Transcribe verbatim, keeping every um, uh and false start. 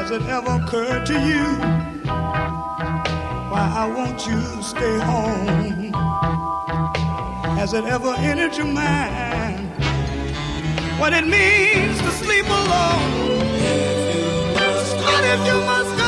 Has it ever occurred to you why I want you to stay home? Has it ever entered your mind what it means to sleep alone? What if you must go?